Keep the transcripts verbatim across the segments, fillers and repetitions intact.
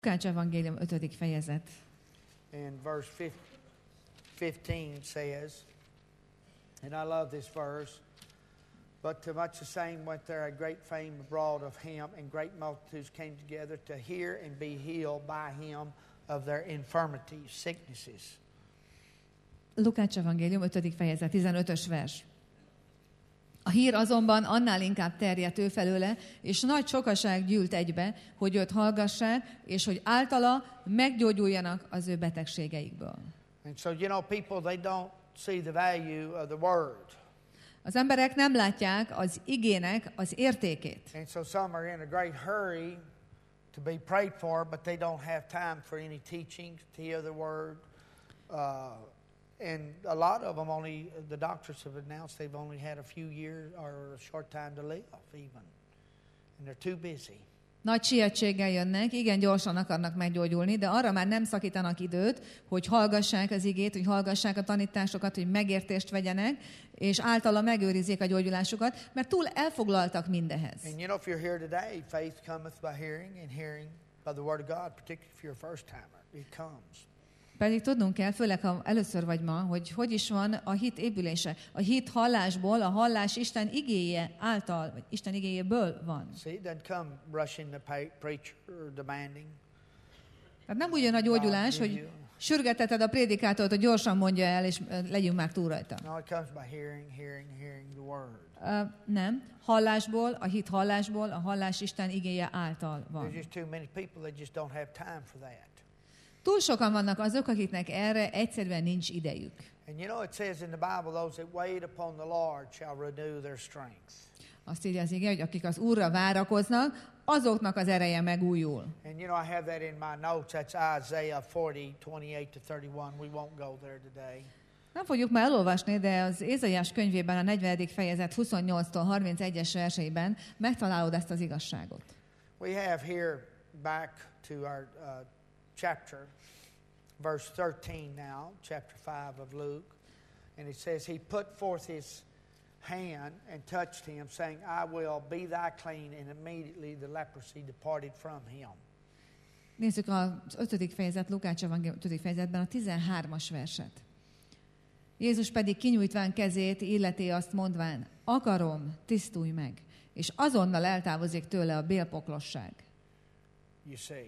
Lukács evangélium ötödik fejezet. And verse fifteen says, and I love this verse, but to much the same went there a great fame abroad of him, and great multitudes came together to hear and be healed by him of their infirmities, sicknesses. Lukács evangélium ötödik fejezet, tizenötös vers. A hír azonban annál inkább terjedt ő felőle, és nagy sokaság gyűlt egybe, hogy őt hallgassák, és hogy általa meggyógyuljanak az ő betegségeikből. And so, you know, people, they don't see the value of the word. Az emberek nem látják az igének az értékét. And so some are in a great hurry to be prayed for, but they don't have time for any teaching, to hear the word. Uh, And a lot of them only, the doctors have announced they've only had a few years or a short time to live even. And they're too busy. Nagy sietséggel jönnek, igen gyorsan akarnak meggyógyulni, de arra már nem szakítanak időt, hogy hallgassák az igét, hogy hallgassák a tanításokat, hogy megértést vegyenek, és általa megőrizzék a gyógyulásukat, mert túl elfoglaltak mindehez. And you know, if you're here today, faith cometh by hearing, and hearing by the word of God, particularly if you're a first timer. It comes. Pedig tudnunk kell, főleg ha először vagy ma, hogy hogy is van a hit épülése. A hit hallásból, a hallás Isten igéje által, vagy Isten igéjéből van. See, it doesn't come rushing the preacher or demanding. Tehát nem úgy jön a gyógyulás, hogy sürgeteted a prédikátort, hogy gyorsan mondja el, és legyünk már túl rajta. No, it comes by hearing, hearing, hearing the word. Uh, nem. Hallásból, a hit hallásból, a hallás Isten igéje által van. There's just too many people that just don't have time for that. Túl sokan vannak azok, akiknek erre egyszerűen nincs idejük. And you know, it says in the Bible, those that wait upon the Lord shall renew their strength. Azt írja az ige, hogy akik az Úrra várakoznak, azoknak az ereje megújul. And you know, I have that in my notes. That's Isaiah forty, twenty-eight to thirty-one. We won't go there today. Nem fogjuk már elolvasni, de az Ézaiás könyvében a negyvenedik fejezet huszonnyolctól harmincegyes verseiben megtalálod ezt az igazságot. We have here back to our uh, chapter, verse thirteen now, chapter five of Luke, and it says, he put forth his hand and touched him, saying, I will be thy clean, and immediately the leprosy departed from him. Nézzük az ötödik fejezet, Lukács evangélium ötödik fejezetben a tizenhármas verset. Jézus pedig kinyújtván kezét illeti azt mondván, akarom, tisztulj meg, és azonnal eltávozik tőle a bélpoklosság. You see.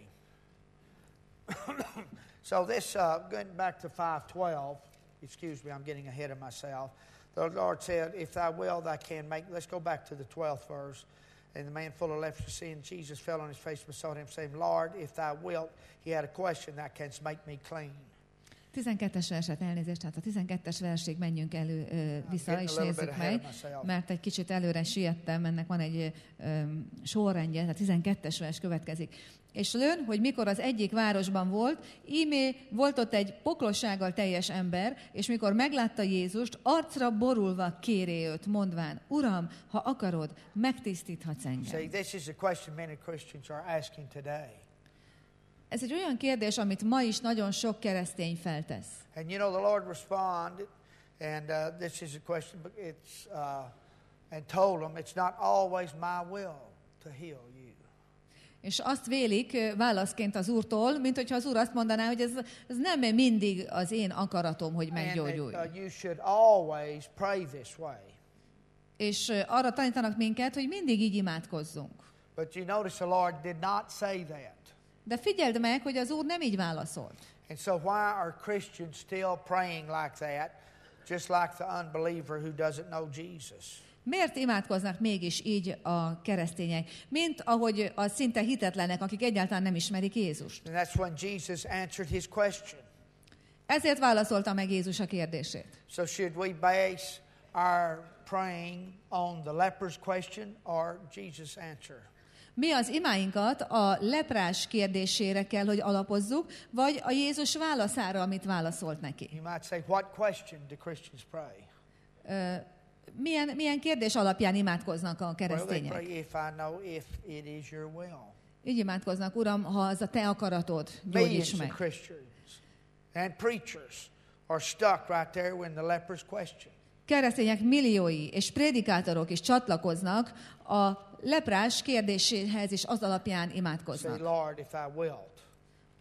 So this, uh, going back to five twelve, excuse me, I'm getting ahead of myself. The Lord said, if thou will, thou can make, let's go back to the twelfth verse. And the man full of leprosy, and Jesus fell on his face besought him, saying, Lord, if thou wilt, he had a question, thou canst make me clean. tizenkettes verset, elnézést, tehát a tizenkettes versig menjünk elő, ö, vissza, és nézzük meg, mert egy kicsit előre siettem, ennek van egy ö, sorrendje, tehát tizenkettes vers következik. És lőn, hogy mikor az egyik városban volt, ímé volt ott egy poklossággal teljes ember, és mikor meglátta Jézust, arcra borulva kéré őt, mondván, Uram, ha akarod, megtisztíthatsz engem. See, this is a question many Christians are asking today. Ez egy olyan kérdés, amit ma is nagyon sok keresztény feltesz. And you know, the Lord responded, and uh, this is a question, but it's, uh, and told them, it's not always my will to heal you. És azt vélik válaszként az Úrtól, mint hogyha az Úr azt mondaná, hogy ez, ez nem mindig az én akaratom, hogy meggyógyulj. And that, uh, you should always pray this way. És uh, arra tanítanak minket, hogy mindig így imádkozzunk. But you notice the Lord did not say that. De figyeld meg, hogy az Úr nem így válaszolt. And so why are Christians still praying like that, just like the unbeliever who doesn't know Jesus? Miért imádkoznak mégis így a keresztények, mint ahogy a szinte hitetlenek, akik egyáltalán nem ismerik Jézust? And that's when Jesus answered his question. Ezért válaszolta meg Jézus a kérdését. So should we base our praying on the leper's question or Jesus' answer? Mi az imáinkat a leprás kérdésére kell, hogy alapozzuk, vagy a Jézus válaszára, amit válaszolt neki? You might say, what question do Christians pray? Uh, milyen, milyen kérdés alapján imádkoznak a keresztények? Well, they pray, if I know if it is your will. Így imádkoznak, Uram, ha az a te akaratod, gyógyíts meg. Millions of Christians and preachers are stuck right there when the leper's question. Keresztények milliói és prédikátorok is csatlakoznak a leprás kérdéséhez, és az alapján imádkoznak. Say, Lord, if I wilt.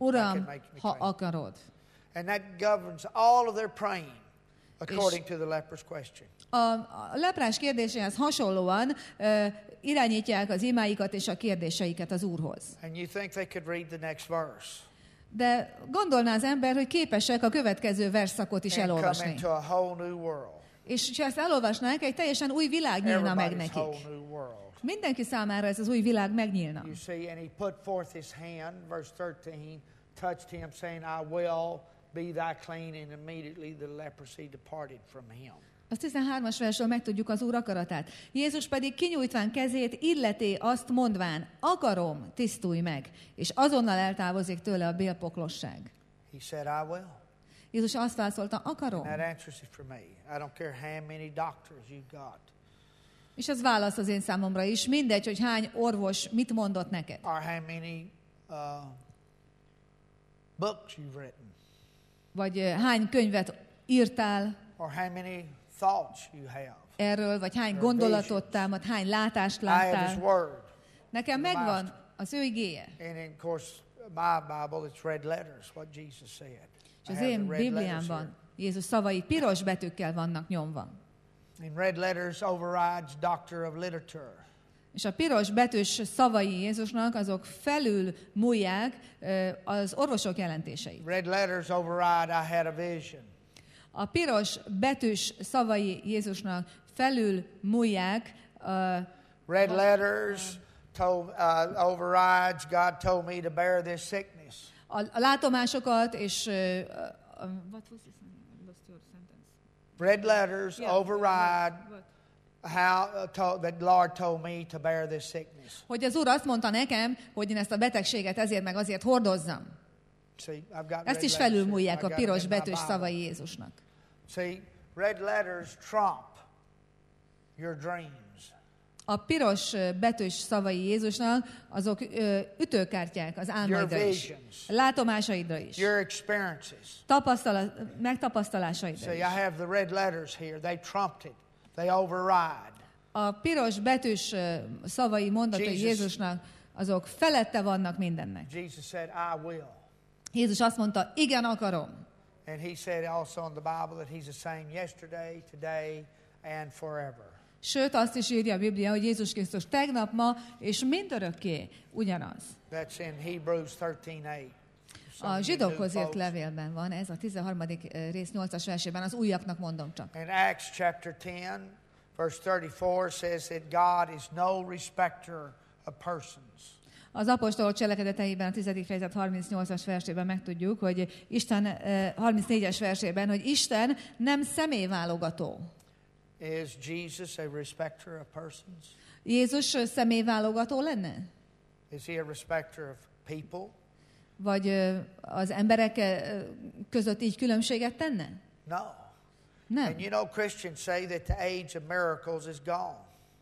Uram, ha akarod. And that governs all of their praying according to the leper's question. A, a leprás kérdéséhez hasonlóan uh, irányítják az imáikat és a kérdéseiket az Úrhoz. And you think they could read the next verse. De gondolná az ember, hogy képesek a következő versszakot is elolvasni. És ha ezt elolvasnák, egy teljesen új világ nyílna meg nekik. Mindenki számára ez az új világ megnyílna. You see, and he put forth his hand, verse thirteen, touched him, saying, I will be thy clean, and immediately the leprosy departed from him. Az tizenhármas versről megtudjuk az Úr akaratát. Jézus pedig kinyújtván kezét, illeté azt mondván, akarom, tisztulj meg, és azonnal eltávozik tőle a bélpoklosság. He said, I will. Jézus azt válaszolta, akarom. And that answers it for me. I don't care how many doctors you've got. És ez válasz az én számomra is. Mindegy, hogy hány orvos mit mondott neked. Or how many uh, books you've written. Vagy uh, hány könyvet írtál. Or how many thoughts you have. Erről, vagy hány gondolatot támad, hány látást láttál. I have his word. Nekem megvan az ő igéje. And of course, my Bible, it's red letters, what Jesus said. És az én Bibliámban Jézus szavai piros betűkkel vannak nyomva. And red letters overrides doctor of literature. És a piros betűs szavai Jézusnak azok felül múlják az orvosok jelentéseit. Red letters override I had a vision. A piros betűs szavai Jézusnak felül múlják uh, red letters told, uh, overrides God told me to bear this sickness. A, a látomásokat és uh, uh, what was this? Lost your sentence. Red letters yeah, override what? How uh, told, that Lord told me to bear this sickness. Hogy az Úr azt mondta nekem, hogy én ezt a betegséget ezért meg azért hordozzam. See, I've got ezt is felülmúlják a piros betűs szavai Jézusnak. See, red letters trump your dreams. A piros betűs szavai Jézusnak azok ö, ütőkártyák az álmaidra is, látomásaidra is, your experiences, tapasztalat, megtapasztalásaidra See, is. I have the red letters here. They trumped it. They override. A piros betűs szavai mondatai Jesus, Jézusnak azok felette vannak mindennek. Jesus said, I will. Jézus azt mondta, igen, akarom. And he said also in the Bible that he's the same yesterday, today and forever. Sőt, azt is írja a Biblia, hogy Jézus Krisztus tegnap, ma és mindörökké ugyanaz. That's in Hebrews thirteen eight. A zsidókhoz írt levélben van, ez a tizenharmadik rész nyolcas versében, az újaknak mondom csak. In Acts chapter ten, verse thirty-four says that God is no respecter of persons. Az apostolok cselekedeteiben a tizedik fejezet harmincnyolcas versében megtudjuk, hogy Isten harmincnégyes versében, hogy Isten nem személyválogató. Is Jesus a respecter of persons? Jézus személyválogató lenne? Is he a respecter of people? Vagy az emberek között így különbséget tenne? No. Nem. And you know, Christians say that the age of miracles is gone.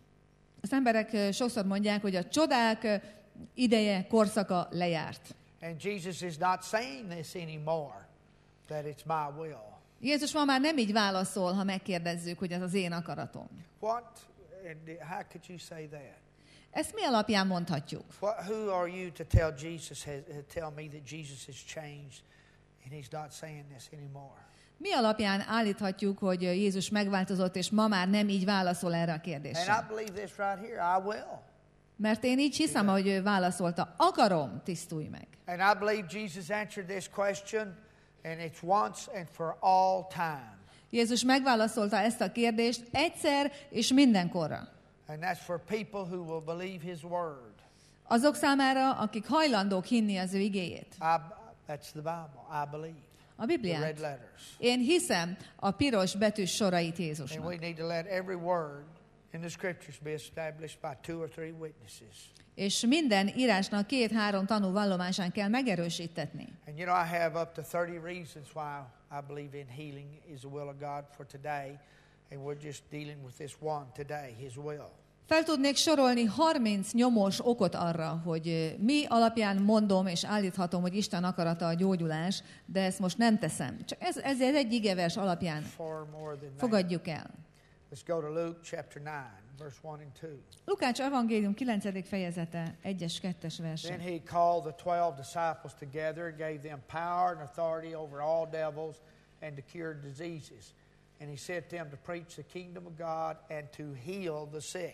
Az emberek sokszor mondják, hogy a csodák ideje, korszaka lejárt. And Jesus is not saying this anymore, that it's my will. Jézus ma már nem így válaszol, ha megkérdezzük, hogy ez az én akaratom. What? And how could you say that? Ezt mi alapján mondhatjuk? What, who are you to tell Jesus, has, tell me that Jesus has changed and he's not saying this anymore? Mi alapján állíthatjuk, hogy Jézus megváltozott, és ma már nem így válaszol erre a kérdésre? And I believe this right here, I will. Mert én így hiszem, hogy ő válaszolta, akarom, tisztulj meg. And I believe Jesus answered this question, and it's once and for all time. Jézus megválaszolta ezt a kérdést egyszer és mindenkorra. And that's for people who will believe his word. Azok számára, akik hajlandók hinni az ő igéjét. I, that's the Bible. I believe. A Bibliát. Én hiszem a piros betűs sorait Jézusnak. And we need to let every word in the scriptures be established by two or three witnesses. És minden írásnak két-három tanú vallomásán kell megerősítetni. And you know, I have up to thirty reasons why I believe in healing is the will of God for today, and we're just dealing with this one today, his will. Fel tudnék sorolni harminc nyomós okot arra, hogy mi alapján mondom és állíthatom, hogy Isten akarata a gyógyulás, de ezt most nem teszem. Csak ez, ez egy igevers alapján fogadjuk el. Let's go to Luke chapter nine, verse one and two. Lukács evangélium kilencedik fejezete, egyes, kettes verse. Then he called the twelve disciples together and gave them power and authority over all devils and to cure diseases. And he sent them to preach the kingdom of God and to heal the sick.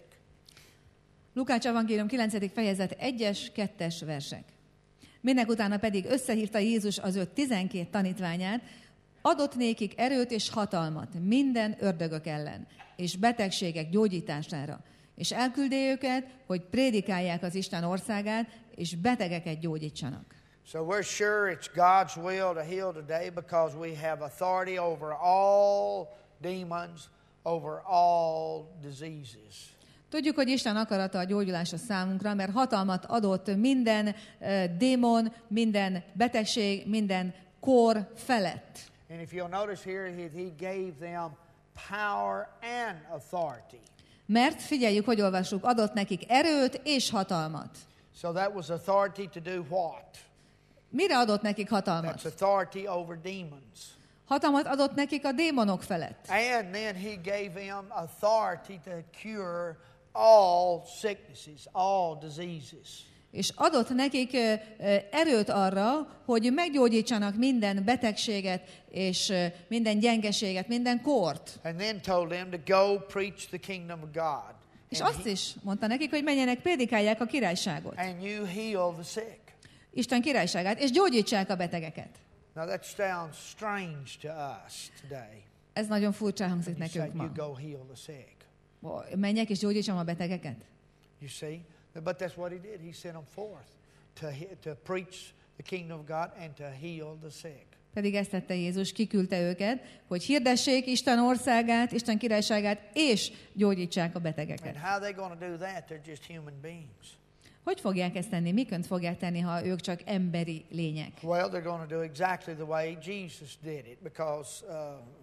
Lukács evangélium kilencedik fejezet, egyes, kettes versek. Mindenek utána pedig összehívta Jézus az ő tizenkét tanítványát, adott nékik erőt és hatalmat minden ördögök ellen, és betegségek gyógyítására, és elküldé őket, hogy prédikálják az Isten országát, és betegeket gyógyítsanak. So we're sure it's God's will to heal today because we have authority over all demons, over all diseases. Tudjuk, hogy Isten akarata a gyógyulás a számunkra, mert hatalmat adott minden uh, démon, minden betegség, minden kór felett. And if you'll notice here, he, he gave them power and authority. Mert figyeljük, hogy olvassuk, adott nekik erőt és hatalmat. So that was authority to do what? Mire adott nekik hatalmat? That's authority over demons. Hatalmat adott nekik a démonok felett. And then he gave them authority to cure all sicknesses, all diseases. És adott nekik erőt arra, hogy meggyógyítsanak minden betegséget, és minden gyengeséget, minden kórt. And then told them to go preach the kingdom of God. És azt is mondta nekik, hogy menjenek, prédikálják a királyságot. And you heal the sick. Isten királyságát, és gyógyítsák a betegeket. Now that sounds strange to us today. Ez nagyon furcsa hangzik You nekünk say you ma. go heal the sick. Menjek és gyógyítsam a betegeket? You see? But that's what he did. He sent them forth to, to preach the kingdom of God and to heal the sick. Pedig ezt tette Jézus, kiküldte őket, hogy hirdessék Isten országát, Isten királyságát, és gyógyítsák a betegeket. And how are they going to do that? They're just human beings. Hogy fogják ezt tenni? Miként fogják tenni, ha ők csak emberi lények? Well, they're going to do exactly the way Jesus did it because uh,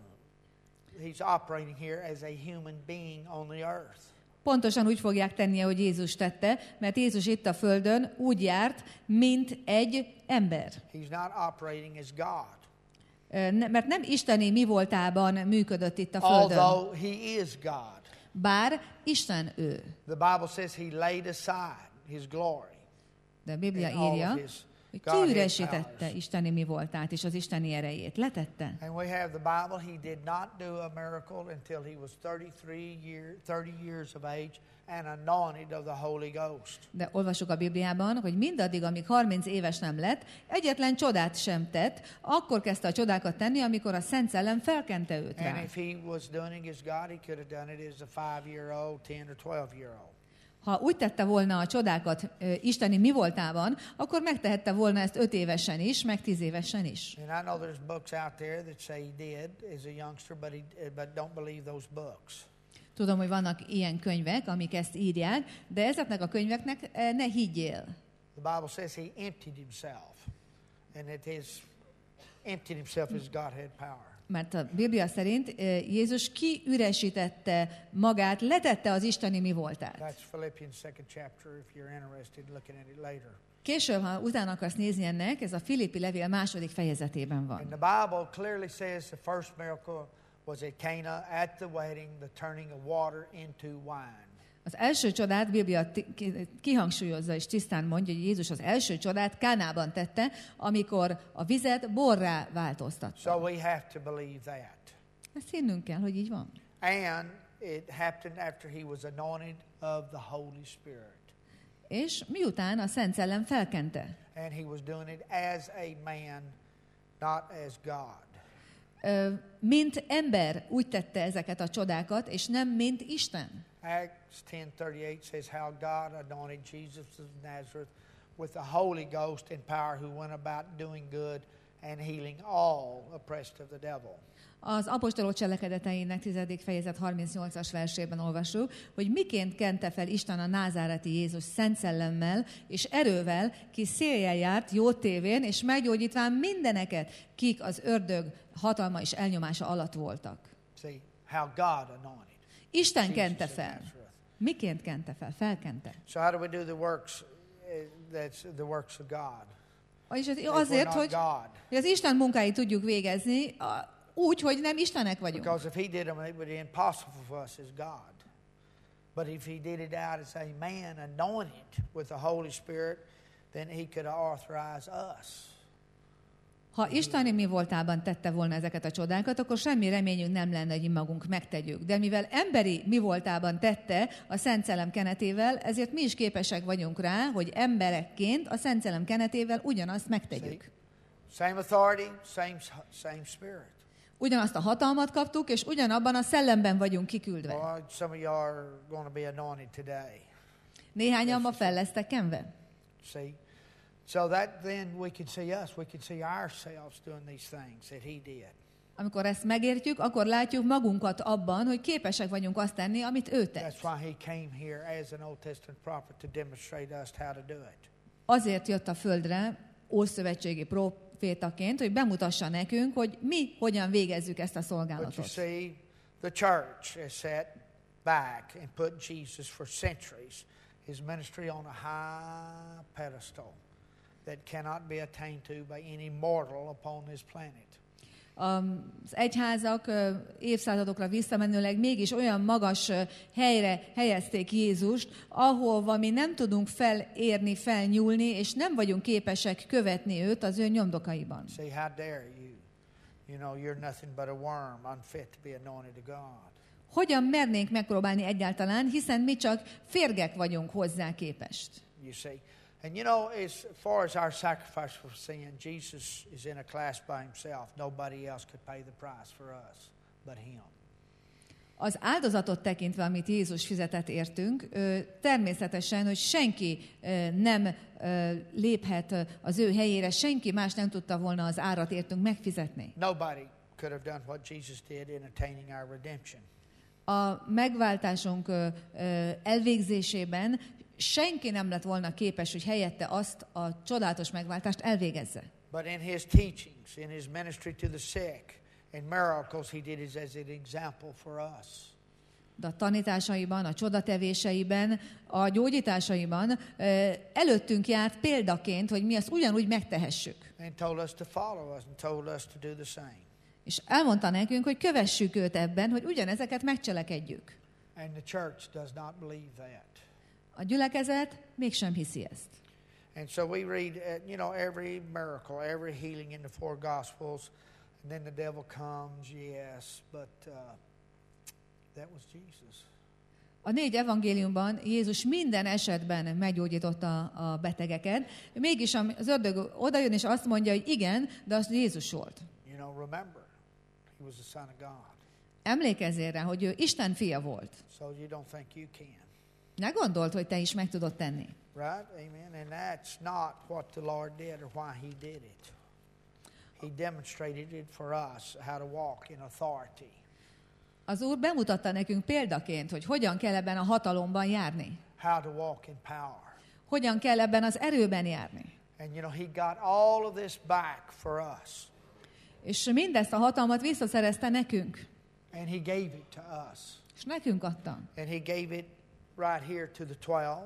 he's operating here as a human being on the earth. Pontosan úgy fogják tenni, ahogy Jézus tette, mert Jézus itt a földön úgy járt, mint egy ember. He's not operating as God. Ne, mert nem isteni mi voltában működött itt a földön. Although he is God. Bár Isten ő. The Bible says he laid aside his glory. De a Biblia írja, hogy kiüresítette isteni mi voltát és az isteni erejét. Letette. And we have the Bible. He did not do a miracle until he was thirty-three year, thirty years of age and anointed of the Holy Ghost. De olvasjuk a Bibliában, hogy mindaddig, amíg harminc éves nem lett, egyetlen csodát sem tett, akkor kezdte a csodákat tenni, amikor a Szent Szellem felkente őt rá. And if he was doing it as God, he could have done it as a five-year-old, ten or twelve-year-old. Ha úgy tette volna a csodákat ö, isteni mi voltában, akkor megtehette volna ezt öt évesen is, meg tíz évesen is. And I know there's books out there that say he did as a youngster, but he but don't believe those books. Tudom, hogy vannak ilyen könyvek, amik ezt írják, de ezeknek a könyveknek ne higgyél. The Bible says he emptied himself, and it is emptied himself as God had power. Mert a Biblia szerint Jézus kiüresítette magát, letette az isteni mi voltát. That's Philippians second chapter if you're interested looking at it later. Később, ha utána akarsz nézni ennek, ez a Filippi levél második fejezetében van. And the Bible clearly says the first miracle was at Cana at the wedding, the turning of water into wine. Az első csodát Biblia kihangsúlyozza és tisztán mondja, hogy Jézus az első csodát Kánában tette, amikor a vizet borrá változtatta. So we have to believe that. Ezt hinnünk kell, hogy így van. And it happened after he was anointed of the Holy Spirit. És miután a Szent Szellem felkente. And he was doing it as a man, not as God. Ö, mint ember úgy tette ezeket a csodákat, és nem mint Isten. Acts ten thirty-eight says how God anointed Jesus of Nazareth with the Holy Ghost and power, who went about doing good and healing all oppressed of the devil. Az apostolok cselekedeteinek tizedik fejezet harmincnyolcas versében olvasjuk, hogy miként kente fel Isten a názáreti Jézus Szent Szellemmel és erővel, ki széljel járt jó tévén, és meggyógyítván mindeneket, kik az ördög hatalma és elnyomása alatt voltak. See how God anointed. Isten kente fel. Miként kente fel? Felkente. So how do we do the works? That's the works of God. És azért, hogy, hogy az Isten munkáit tudjuk végezni, úgy, hogy nem istenek vagyunk. Because if he did them, it would be impossible for us as God. But if he did it out as a man anointed with the Holy Spirit, then he could authorize us. Ha isteni mi voltában tette volna ezeket a csodákat, akkor semmi reményünk nem lenne, hogy magunk megtegyük. De mivel emberi mi voltában tette a Szent Szellem kenetével, ezért mi is képesek vagyunk rá, hogy emberekként a Szent Szellem kenetével ugyanazt megtegyük. Same authority, same, same spirit. Ugyanazt a hatalmat kaptuk, és ugyanabban a szellemben vagyunk kiküldve. Well, some of you are going to be anointed today. Néhányan ma fel lesztek kenve. See? So that then we can see us, we can see ourselves doing these things that he did. Amikor ezt megértjük, akkor látjuk magunkat abban, hogy képesek vagyunk azt tenni, amit ő tett. That's why he came here as an Old Testament prophet to demonstrate us how to do it. Azért jött a földre ószövetségi profétaként, hogy bemutassa nekünk, hogy mi hogyan végezzük ezt a But you szolgálatot. see, the church has set back and put Jesus for centuries, his ministry on a high pedestal that cannot be attained to by any mortal upon this planet. Az egyházak évszázadokra visszamenőleg mégis olyan magas helyre helyezték Jézust, ahova mi nem tudunk felérni, felnyúlni, és nem vagyunk képesek követni őt az ő nyomdokaiban. See, how dare you? You know, you're nothing but a worm, unfit to be anointed of God. Hogyan mernénk megpróbálni egyáltalán, hiszen mi csak férgek vagyunk hozzá képest. You see. And you know, as far as our sacrifice for sin, Jesus is in a class by himself. Nobody else could pay the price for us but him. Az áldozatot tekintve, amit Jézus fizetett értünk, természetesen, hogy senki nem léphet az ő helyére, senki más nem tudta volna az árat értünk megfizetni. Nobody could have done what Jesus did in attaining our redemption. A megváltásunk elvégzésében senki nem lett volna képes, hogy helyette azt a csodálatos megváltást elvégezze. But in his teachings, in his ministry to the sick, and miracles he did it as an example for us. De a tanításaiban, a csodatevéseiben, a gyógyításaiban előttünk járt példaként, hogy mi azt ugyanúgy megtehessük. And told us to follow us and told us to do the same. És elmondta nekünk, hogy kövessük őt ebben, hogy ugyanezeket megcselekedjük. And the church does not believe that. A gyülekezet mégsem hiszi ezt. And so we read, uh, you know, every miracle, every healing in the four Gospels, and then the devil comes, yes, but uh, that was Jesus. A négy evangéliumban Jézus minden esetben meggyógyította a betegeket, mégis az ördög odajön és azt mondja, hogy igen, de az Jézus volt. You know, remember, he was the Son of God. Emlékezzél rá, hogy ő Isten fia volt. So you don't think you can. Ne gondold, hogy te is meg tudod tenni. Right? Amen. And that's not what the Lord did or why he did it. He demonstrated it for us, how to walk in authority. Az Úr bemutatta nekünk példaként, hogy hogyan kell ebben a hatalomban járni. How to walk in power. Hogyan kell ebben az erőben járni. And you know, he got all of this back for us. És mindezt a hatalmat visszaszerezte nekünk. And he gave it to us. És nekünk adta. And he gave it right here to the twelve.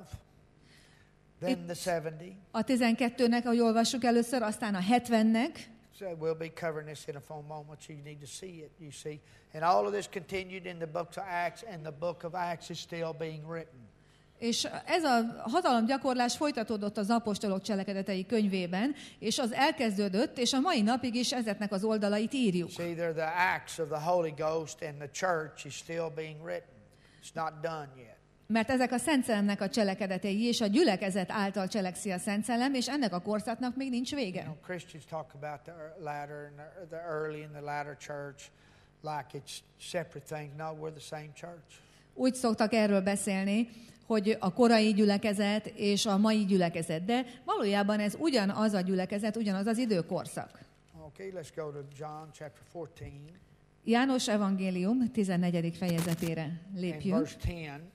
Then Itt the seventy. a tizenkettőnek, ahogy olvassuk először, aztán a hetvennek. So we'll be covering this in a few moments. You need to see it, you see. And all of this continued in the book of Acts, and the book of Acts is still being written. És ez a hatalomgyakorlás folytatódott az apostolok cselekedetei könyvében, és az elkezdődött, és a mai napig is ezeknek az oldalait írjuk. See, they're the acts of the Holy Ghost, and the church is still being written. It's not done yet. Mert ezek a Szent Szellemnek a cselekedetei, és a gyülekezet által cselekszi a Szent Szellem, és ennek a korszaknak még nincs vége. You know, Christians talk about the latter and the, the early and the latter church like it's separate things. No, we're the same church. Úgy szoktak erről beszélni, hogy a korai gyülekezet és a mai gyülekezet, de valójában ez ugyanaz a gyülekezet, ugyanaz az időkorszak. Okay, let's go to John chapter fourteen. János evangélium tizennegyedik fejezetére lépjünk. And verse ten.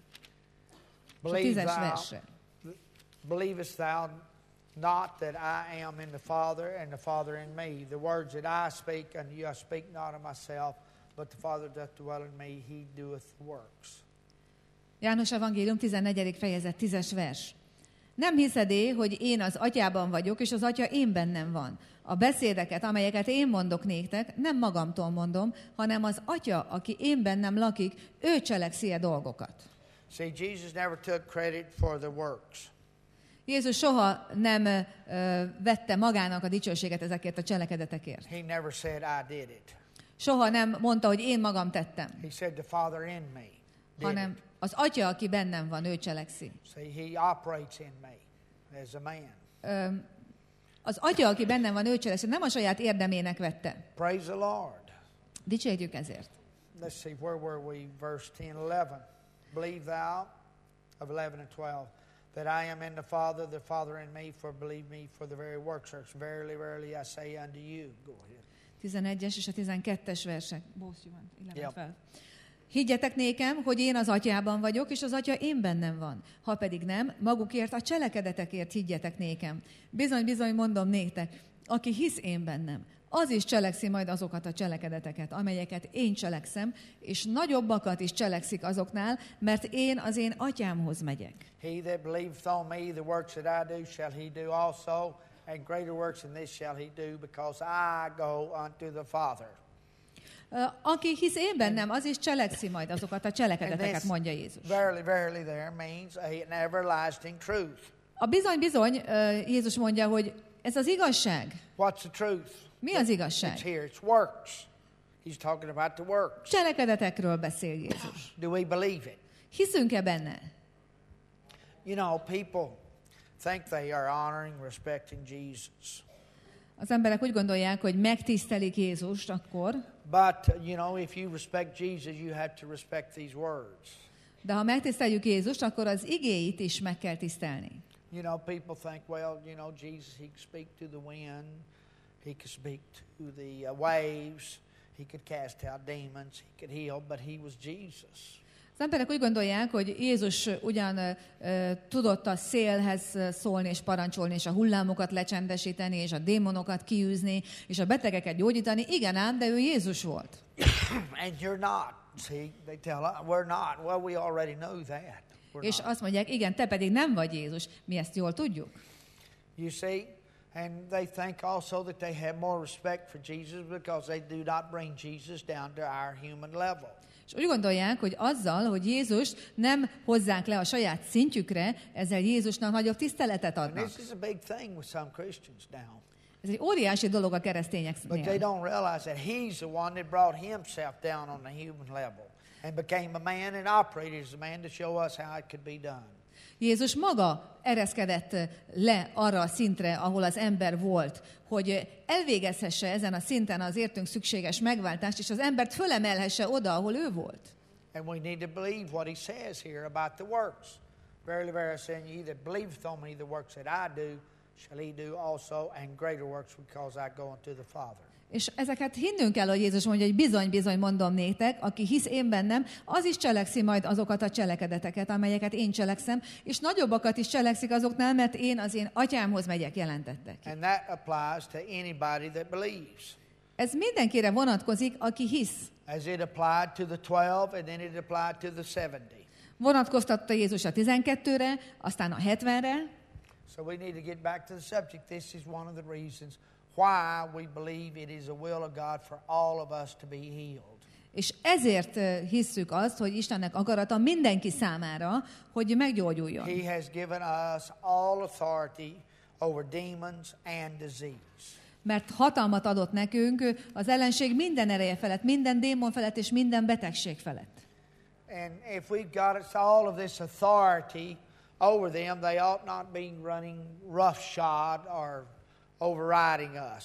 És a tízes versre. Believest thou not that I am in the Father and the Father in me? The words that I speak unto you I speak not of myself, but the Father doth dwell in me, he doeth the works. János evangélium tizennegyedik fejezet tízes vers. Nem hiszed-é, hogy én az atyában vagyok, és az atya én bennem van. A beszédeket, amelyeket én mondok néktek, nem magamtól mondom, hanem az atya, aki én bennem lakik, ő cselekszi a dolgokat. See, Jesus never took credit for the works. Jézus soha nem ö, vette magának a dicsőséget ezekért a cselekedetekért. He never said, I did it. Soha nem mondta, hogy én magam tettem. He said, the Father in me did Hanem it. az atya, aki bennem van, ő cselekszi. See, he operates in me as a man. Ö, az atya, aki bennem van, ő cselekszi. Nem a saját érdemének vette. Praise the Lord. Dicsérjük ezért. Let's see, where were we? Verse ten, eleven. Believe thou, of eleven and twelve, that I am in the Father, the Father in me, for believe me for the very works. Verily, verily, I say unto you. Go ahead. tizenegyes és a tizenkettes versek. Both you want, eleven, Yep. twelve. Higgyetek nékem, hogy én az atyában vagyok, és az atya én bennem van. Ha pedig nem, magukért a cselekedetekért higgyetek nékem. Bizony, bizony mondom néktek, aki hisz én bennem, az is cselekszi majd azokat a cselekedeteket, amelyeket én cselekszem, és nagyobbakat is cselekszik azoknál, mert én az én atyámhoz megyek. He that believeth on me, the works that I do, shall he do also, and greater works than this shall he do, because I go unto the Father. Aki hisz én bennem, az is cselekszi majd azokat a cselekedeteket, mondja Jézus. Verily, verily there means an everlasting truth. A bizony, bizony, Jézus mondja, hogy ez az igazság. What's the truth? Mi az igazság? It's here, it's works. He's talking about the works. Cselekedetekről beszél Jézus. Do we believe it? Hiszünk-e benne? You know, people think they are honoring, respecting Jesus. Az emberek úgy gondolják, hogy megtisztelik Jézust akkor, But, you know, if you respect Jesus, you have to respect these words. de ha megtiszteljük Jézust, akkor az igéit is meg kell tisztelni. You know, people think, well, you know, Jesus, he could speak to the wind, he could speak to the uh, waves, he could cast out demons, he could heal, but he was Jesus. Az emberek úgy gondolják, hogy Jézus ugyan ö, ö, tudott a szélhez szólni és parancsolni, és a hullámokat lecsendesíteni, és a démonokat kiűzni, és a betegeket gyógyítani. Igen ám, de ő Jézus volt. And you're not. See, they tell us, we're not. Well, we already know that. We're És not. azt mondják, igen, te pedig nem vagy Jézus. Mi ezt jól tudjuk. You see, and they think also that they have more respect for Jesus because they do not bring Jesus down to our human level. És úgy gondolják, hogy azzal, hogy Jézus nem hozzák le a saját szintjükre, ezzel Jézusnak nagyobb tiszteletet And adnak. this is a big thing with some Christians now. Ez egy óriási dolog a But they keresztényeknél. don't realize that he's the one that brought himself down on the human level and became a man and operated as a man to show us how it could be done. Jézus maga ereszkedett le arra a szintre, ahol az ember volt, hogy elvégezhesse ezen a szinten az értünk szükséges megváltást, és az embert fölemelhesse oda, ahol ő volt. And we need to believe what he says here about the works. Verily, verily, I say unto you that believeth on me, the works that I do, shall he do also, and greater works, because I go unto the Father. És ezeket hinnünk kell, hogy Jézus mondja, hogy bizony-bizony mondom néktek, aki hisz én bennem, az is cselekszi majd azokat a cselekedeteket, amelyeket én cselekszem, és nagyobbakat is cselekszik azoknál, mert én az én atyámhoz megyek, jelentette ki. And that applies to anybody that believes. Ez mindenkire vonatkozik, aki hisz. As it applied to the twelve, and then it applied to the seventy. Vonatkoztatta Jézus a tizenkettőre, aztán a hetvenre. So we need to get back to the subject. This is one of the reasons why we believe it is the will of God for all of us to be healed. És ezért eh, hisszük azt, hogy Istennek akarata mindenki számára, hogy meggyógyuljon. He has given us all authority over demons and disease. Mert hatalmat adott nekünk az ellenség minden ereje felett, minden démon felett és minden betegség felett. And if we've got us all of this authority over them, they ought not be running roughshod or overriding us.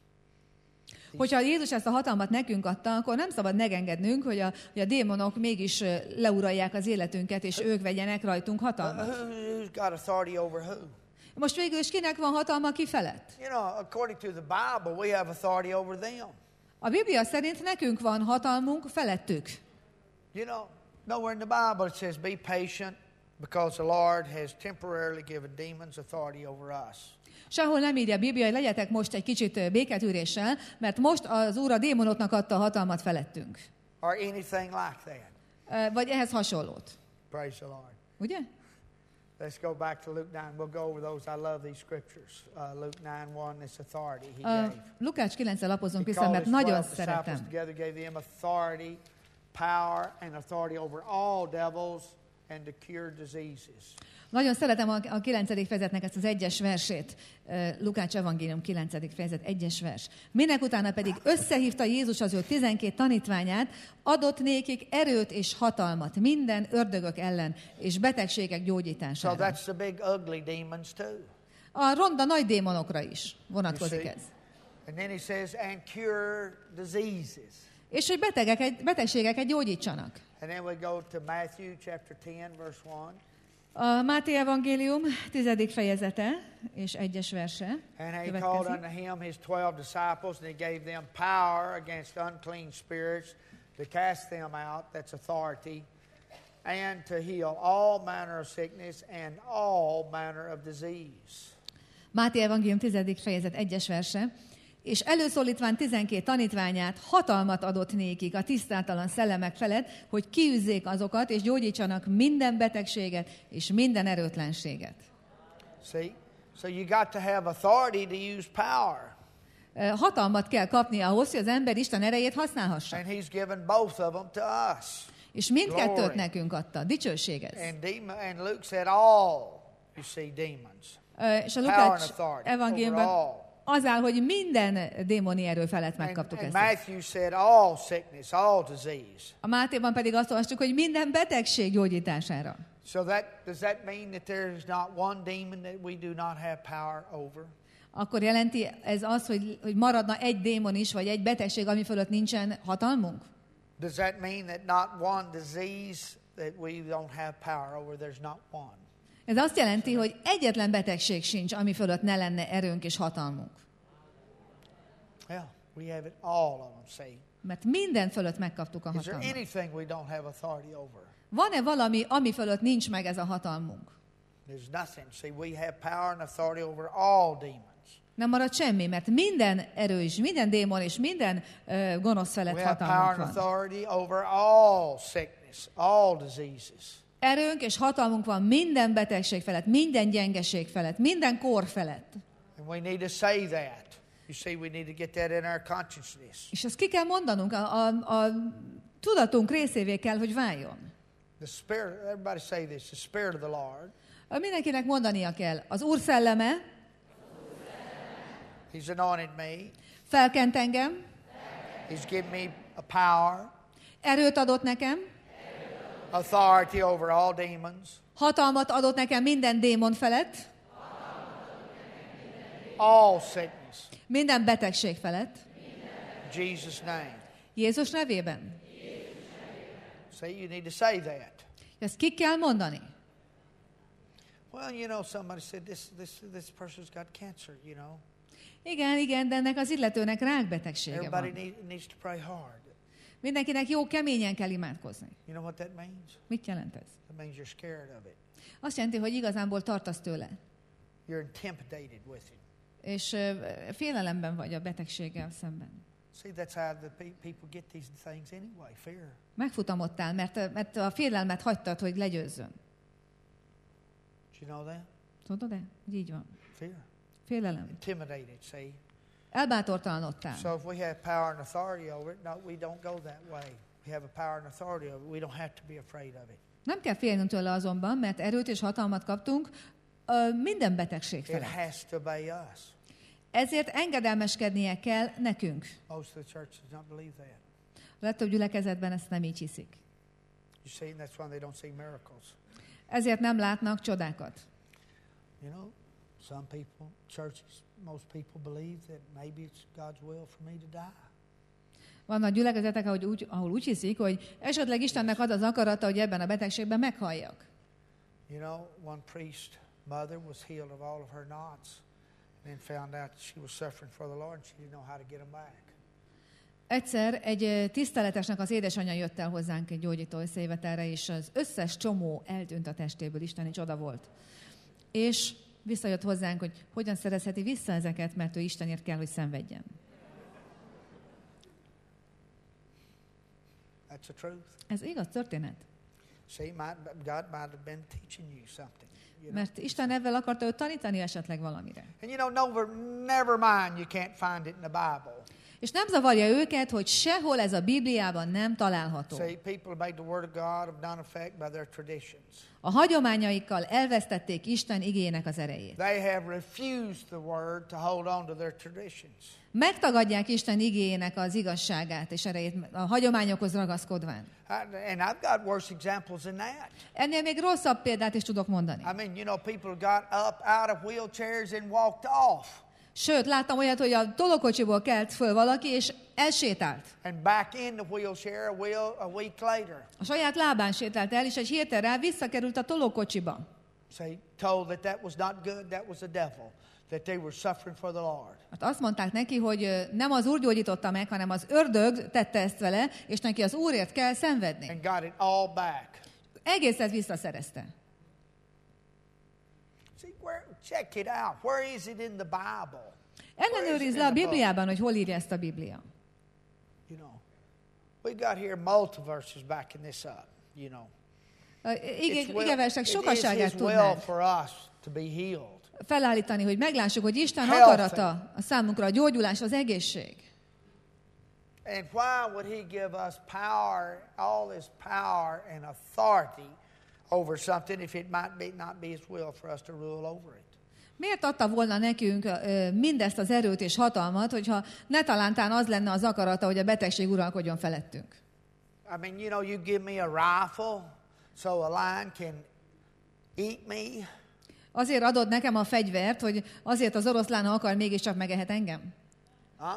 Hogyha Jézus ezt a hatalmat nekünk adta, akkor nem szabad megengednünk, hogy a, hogy a démonok mégis leuralják az életünket, és ők vegyenek rajtunk hatalmat. Who's got authority over who? Most végül is kinek van hatalma ki felett? You know, according to the Bible, we have authority over them. A Biblia szerint nekünk van hatalmunk felettük. You know, nowhere in the Bible it says be patient because the Lord has temporarily given demons authority over us. Sehol nem írja a Biblia, hogy legyetek most egy kicsit béketűréssel, mert most az Úr a démonoknak adta a hatalmat felettünk. Or anything like that. Vagy ehhez hasonlót. Praise the Lord. Ugye? Let's go back to Luke nine. We'll go over those. I love these scriptures. Uh, Luke nine one, this authority he gave. A Lukács kilencre lapozunk He vissza, called mert his nagyon twelve disciples szeretem. together, gave them authority, power, and authority over all devils and to cure diseases. Nagyon szeretem a, a kilencedik fejezetnek ezt az egyes versét. Lukács evangélium kilencedik fejezet, egyes vers. Minek utána pedig összehívta Jézus az ő tizenkét tanítványát, adott nékik erőt és hatalmat minden ördögök ellen és betegségek So gyógyítására. that's the big ugly demons too. A ronda nagy démonokra is You vonatkozik see? ez. And then he says, and cure diseases. És hogy betegeket, betegségeket gyógyítsanak. And then we go to Matthew chapter ten, verse one. A Máté evangélium tizedik fejezete és egyes verse And he called következik. unto him his twelve disciples, and he gave them power against unclean spirits to cast them out, that's authority, and to heal all manner of sickness and all manner of disease. Máté evangélium tizedik fejezet egyes verse. És előszólítván tizenkét tanítványát hatalmat adott nékik a tisztátalan szellemek felett, hogy kiűzzék azokat, és gyógyítsanak minden betegséget és minden erőtlenséget. See? So you got to have authority to use power. Hatalmat kell kapni ahhoz, hogy az ember Isten erejét használhassa. And he's given both of them to us. És mindkettőt Glory. nekünk adta. Dicsőség ez. And, demon, and Luke said all, you see, demons. És a Power and Lukács authority evangéliumban over all. az áll, hogy minden démoni erő felett And, megkaptuk and ezt. Matthew said all sickness, all disease. A Mátéban pedig azt olvastuk, hogy minden betegség gyógyítására. So that does that mean that there is not one demon that we do not have power over? Akkor jelenti ez az, hogy, hogy maradna egy démon is, vagy egy betegség, ami fölött nincsen hatalmunk? Does that mean that not one disease that we don't have power over? There's not one. Ez azt jelenti, hogy egyetlen betegség sincs, ami fölött ne lenne erőnk és hatalmunk. Yeah, we have it all of them. See, Mert minden fölött megkaptuk a is there hatalmat. anything we don't have authority over? Van-e valami, ami fölött nincs meg ez a hatalmunk? There's nothing. See, we have power and authority over all demons. Nem marad semmi, mert minden erő is, minden démon és minden uh, gonosz felett We have power hatalmunk and van. authority over all sickness, all diseases. Erőnk és hatalmunk van minden betegség felett, minden gyengeség felett, minden kor felett. And we need to say that. You see, we need to get that in our consciousness. És ezt ki kell mondanunk, a, a, a tudatunk részévé kell, hogy váljon. The Spirit, everybody say this, the Spirit of the Lord. Mindenkinek mondania kell, az Úr szelleme He's anointed me. felkent engem, He's given me a power, erőt adott nekem, authority over all demons, hatalmat adott nekem minden démon felett, all sickness. minden betegség felett, In Jesus' name. Jézus nevében. See, you need to say that. Ezt ki kell mondani. Well, you know, somebody said this, this, this person's got cancer, you know. Igen, igen, de ennek az illetőnek rákbetegsége Everybody van. need, needs to pray hard. Mindenkinek jó keményen kell imádkozni. You know what that means? Mit jelent ez? That means you're scared of it. Azt jelenti, hogy igazából tartasz tőle. You're intimidated with it. És ö, félelemben vagy a betegséggel szemben. See, that's how the pe- people get these things anyway, fear. Megfutamodtál, mert, mert a félelmet hagytad, hogy legyőzzön. Do you know that? Tudod-e? Hogy így van. Fear. Félelem. Intimidated, see? Elbátortalanodtál. So if we have power and authority over it, no, we don't go that way. We have a power and authority over it. We don't have to be afraid of it. Nem kell félnünk tőle azonban, mert erőt és hatalmat kaptunk ö, minden betegség It felett. has to obey us. Ezért engedelmeskednie kell nekünk. Most of the church does not believe that. A legtöbb gyülekezetben ezt nem így hiszik. You see, and that's why they don't see miracles. Ezért nem látnak csodákat. You know, some people, churches, most people believe that maybe it's God's will for me to die. Vannak gyülekezetek, ahol úgy, ahol úgy hiszik, hogy esetleg Istennek az az akarata, hogy ebben a betegségben meghalljak. You know, one priest mother was healed of all of her knots, and then found out that she was suffering for the Lord, and she didn't know how to get them back. Egyszer egy tiszteletesnek az édesanyja jött el hozzánk egy gyógyító összejövetelre, és az összes csomó eltűnt a testéből, isteni csoda volt. És visszajött hozzánk, hogy hogyan szerezheti vissza ezeket, mert ő Istenért kell, hogy szenvedjen. That's the truth. Ez igaz történet. See, might, God might have been teaching you something. You know? Mert Isten ezzel akarta őt tanítani esetleg valamire. And you know, never, never mind, you can't find it in the Bible. És nem zavarja őket, hogy sehol ez a Bibliában nem található. See, people made the word of God of none effect by their traditions. A hagyományaikkal elvesztették Isten igének az erejét. They have refused the word to hold on to their traditions. Megtagadják Isten igéjének az igazságát és erejét a hagyományokhoz ragaszkodván. And I've got worse examples than that. Ennél még rosszabb példát is tudok mondani. I mean, you know, people got up out of wheelchairs and walked off. Sőt, láttam olyat, hogy a tolókocsiból kelt föl valaki, és elsétált. And back in the wheelchair a, wheel, a week later. A saját lábán sétált el, és egy héten rá visszakerült a tolókocsiba. So he told that that was not good, that was the devil, that they were suffering for the Lord. Hát azt mondták neki, hogy nem az Úr gyógyította meg, hanem az ördög tette ezt vele, és neki az Úrért kell szenvedni. And got it all back. Egészet visszaszerezte. See, where, check it out. Where is it in the Bible? Ellenőrizd le a Bibliában, hogy hol írja ezt a Biblia. You know, we got here multiple verses backing this up, you know. Igeversek sokaságát will tudnánk for us to be healed. felállítani, hogy meglássuk, hogy Isten Healthy. akarata a számunkra a gyógyulás, az egészség. And why would he give us power, all this power and authority over something if it might be, not be his will for us to rule over it? Miért adta volna nekünk mindezt az erőt és hatalmat, hogyha ne talántán az lenne az akarata, hogy a betegség uralkodjon felettünk? I mean, you know, you give me a rifle so a lion can eat me. Azért adod nekem a fegyvert, hogy azért az oroszlán, ha akar, mégiscsak megehet engem? Huh?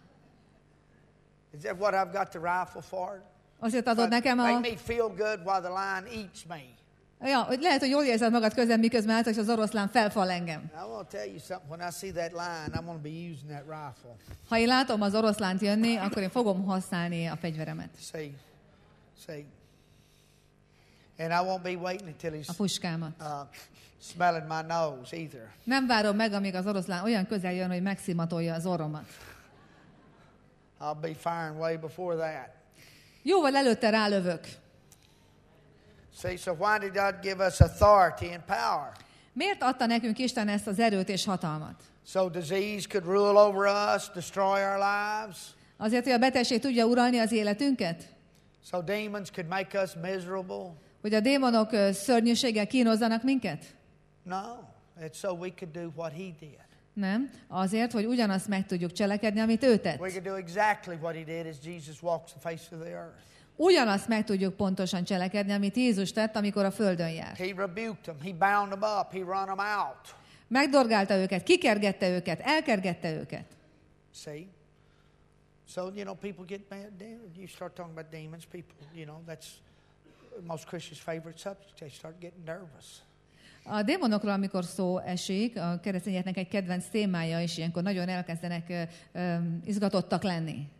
Is that what I've got the rifle for? Azért adod nekem a... Make me feel good while the lion eats me. Ja, hogy lehet, hogy jól érzed magad közben, miközben állt, hogy az oroszlán felfal engem. I want to tell you something. When I see that lion, I'm going to be using that rifle. Ha én látom az oroszlánt jönni, akkor én fogom használni a fegyveremet. See, see. And I won't be waiting until he's a puskámat. Uh, smelling my nose either. Nem várom meg, amíg az oroszlán olyan közel jön, hogy megszimatolja az orromat. I'll be firing way before that. Jóval előtte rálövök. See, so why did God give us authority and power? Miért adta nekünk Isten ezt az erőt és hatalmat? So disease could rule over us, destroy our lives. Azért, hogy a betegség tudja uralni az életünket? So demons could make us miserable. Hogy a démonok szörnyűséggel kínozzanak minket? No, it's so we could do what he did. Nem, azért, hogy ugyanazt meg tudjuk cselekedni, amit ő tett. We could do exactly what he did as Jesus walks the face of the earth. Ugyanazt meg tudjuk pontosan cselekedni, amit Jézus tett, amikor a földön járt. He rebuked them, he bound them up, he run them out. Megdorgálta őket, kikergette őket, elkergette őket. See? So, you know, people get mad. You start talking about demons, people, you know, that's most Christians' favorite subject. They start getting nervous. A démonokról, amikor szó esik, a keresztényeknek egy kedvenc témája, és ilyenkor nagyon elkezdenek uh, um, izgatottak lenni.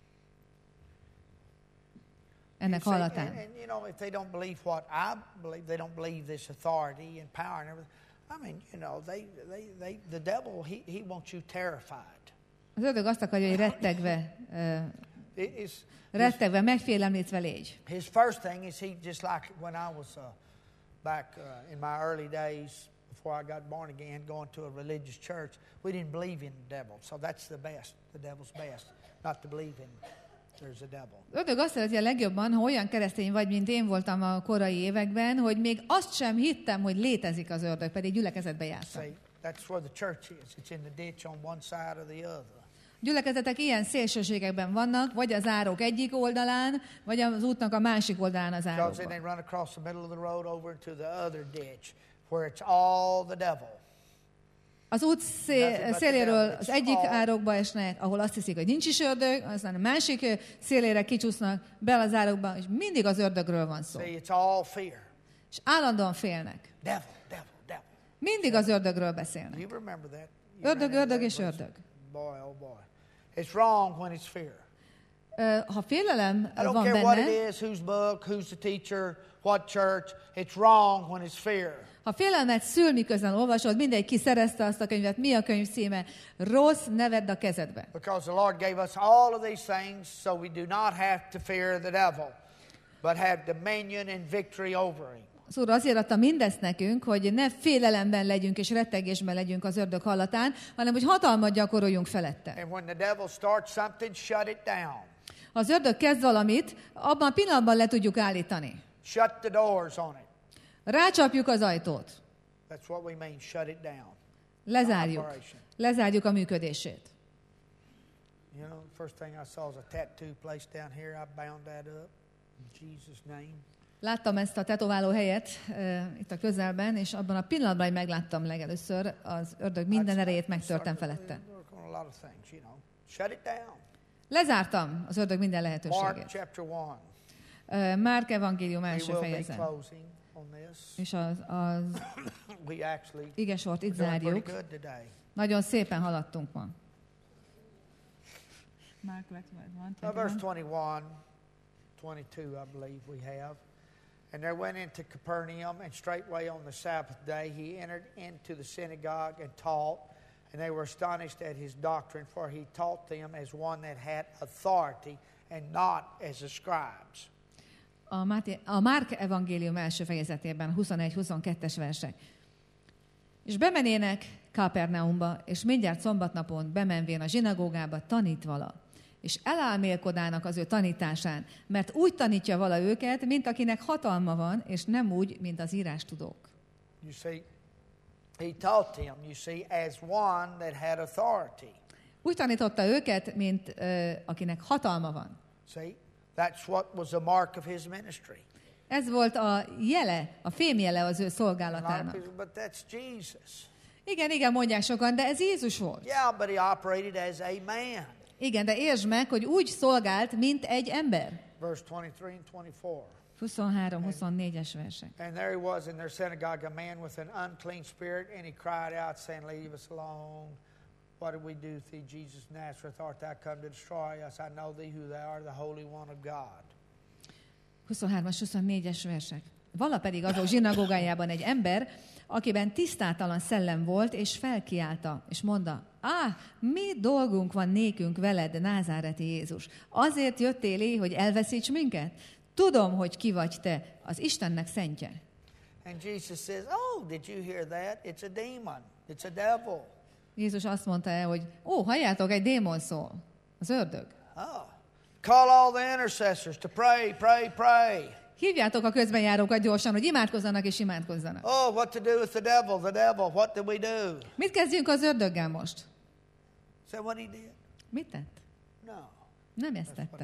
Ennek hallatán. And, and you know, if they don't believe what I believe, they don't believe this authority and power and everything. I mean, you know, they, they, they, the devil, he, he wants you terrified. Az ördög azt akarja, hogy rettegve, uh, It is, rettegve, megfélemlítve légy. his first thing is he just like when I was uh, back uh, in my early days before I got born again, going to a religious church, we didn't believe in the devil. So that's the best, the devil's best, not to believe in there's a devil. Ördög azt szereti a legjobban, ha olyan keresztény vagy, mint én voltam a korai években, hogy még azt sem hittem, hogy létezik az ördög, pedig gyülekezetbe jártam. See, that's where the church is. It's in the ditch on one side or the other. Gyülekezetek ilyen szélsőségekben vannak, vagy az árok egyik oldalán, vagy az útnak a másik oldalán az Because then árokban. they run across the middle of the road over into the other ditch, where it's all the devil. Az út szél, széléről az egyik árokba esnek, ahol azt hiszik, hogy nincs is ördög, aztán a másik szélére kicsúsznak be az árokba, és mindig az ördögről van szó. See, it's all fear. És állandóan félnek. Devil, devil, devil. Mindig az ördögről beszélnek. You remember that? You Ördög, ran into ördög that és place? ördög. Boy, oh boy. It's wrong when it's fear. Ha félelem I don't van care what it benne, is, whose book, who's the teacher, what church. It's wrong when it's fear. ha félelmet szül, miközben olvasod, mindegy ki szerezte azt a könyvet, mi a könyv címe, rossz, ne vedd a kezedbe. Because the Lord gave us all of these things so we do not have to fear the devil. but have dominion and victory over him. Az Úr azért adta mindezt nekünk, hogy ne félelemben legyünk és rettegésben legyünk az ördög hallatán, hanem hogy hatalmat gyakoroljunk felette. And when the devil starts something, shut it down. Ha az ördög kezd valamit, abban a pillanatban le tudjuk állítani. Shut the doors on it. Rácsapjuk az ajtót. That's what we mean, shut it down. Lezárjuk. Lezárjuk a működését. You know, the first thing I saw was a tattoo place down here. I bound that up in Jesus' name. Láttam ezt a tetováló helyet uh, itt a közelben, és abban a pillanatban, hogy megláttam legelőször, az ördög minden erejét megtörtem felette. Lezártam az ördög minden lehetőségét. Uh, Márk evangélium első fejezet. És az, az igesort itt zárjuk. Nagyon szépen haladtunk ma. Mark verse twenty-one, twenty-two, I believe we have. And there went into Capernaum, and straightway on the Sabbath day he entered into the synagogue and taught. And they were astonished at his doctrine, for he taught them as one that had authority, and not as the scribes. A, Máté, a Márk evangélium első fejezetében huszonegy-huszonkettes versek. És bemenének Kapernaumba, és mindjárt szombatnapon bemenvén a zsinagógába tanít vala. És elálmélkodának az ő tanításán, mert úgy tanítja vala őket, mint akinek hatalma van, és nem úgy, mint az írástudók. You see, he taught them, you see, as one that had authority. Úgy tanította őket, mint uh, akinek hatalma van. See, that's what was the mark of his ministry. Ez volt a jele, a fémjele az ő szolgálatának. But that's Jesus. Igen, igen, mondják sokan, de ez Jézus volt. Yeah, but he operated as a man. Igen, de értsd meg, hogy úgy szolgált, mint egy ember. Verse twenty-three and twenty-four. huszonhárom-huszonnégyes versek. And there he was in their synagogue, a man with an unclean spirit, and he cried out, saying, "Leave us alone. What did we do to thee, Jesus Nazareth? Art thou come to destroy us? I know thee who thou art, the Holy One of God." huszonhármas-huszonnégyes versek. Vala pedig azok zsinagógájában egy ember, akiben tisztátalan szellem volt, és felkiálta, és mondta, á, mi dolgunk van nékünk veled, názáreti Jézus? Azért jöttél éj, hogy elveszíts minket? Tudom, hogy ki vagy te, az Istennek szentje. And Jesus says, "Oh, did you hear that? It's a demon. It's a devil." Jézus azt mondta el, hogy ó, halljátok, egy démon szól, az ördög. Oh. Call all the intercessors to pray, pray, pray. Hívjátok a közbenjárókat gyorsan, hogy imádkozzanak és imádkozzanak. Oh, what to do with the devil? The devil, what do we do? Mit kezdjünk az ördöggel most? Is that what he did? Mit tett? No. Nem ezt tette.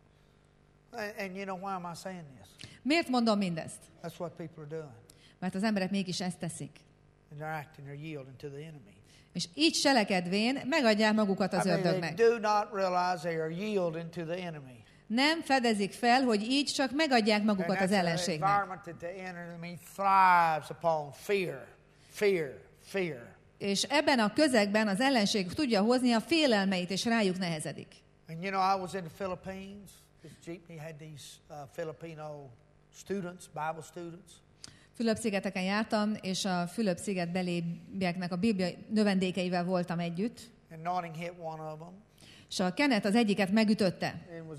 And, and you know why am I saying this? Miért mondom mindezt? That's what people are doing. Mert az emberek mégis ezt teszik. And they're acting, they're yielding to the enemy. És így cselekedvén megadják magukat az I mean, ördögnek. they do not realize they are yielding to the enemy. Nem fedezik fel, hogy így csak megadják magukat az ellenségnek. Environment that the enemy thrives upon fear, fear, fear. És ebben a közegben az ellenség tudja hozni a félelmeit, és rájuk nehezedik. And you know, I was in the Philippines. This jeepney had these uh, Filipino students, Bible students. Fülöp-szigeteken jártam, és a Fülöp-sziget belébieknek a Biblia növendékeivel voltam együtt. And Notting hit one of them. És a kenet az egyiket megütötte.